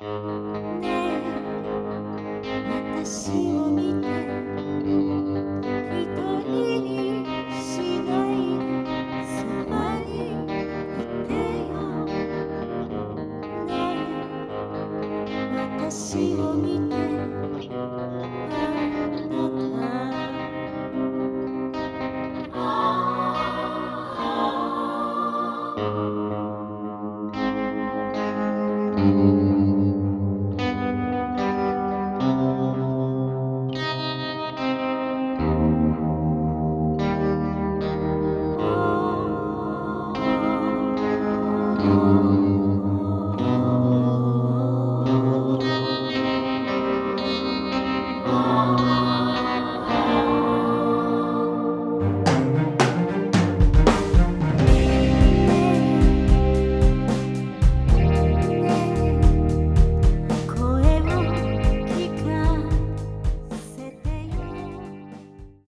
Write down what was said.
ねえ、私を見て一人にしないでそばにいてよ。ねえ、私を見て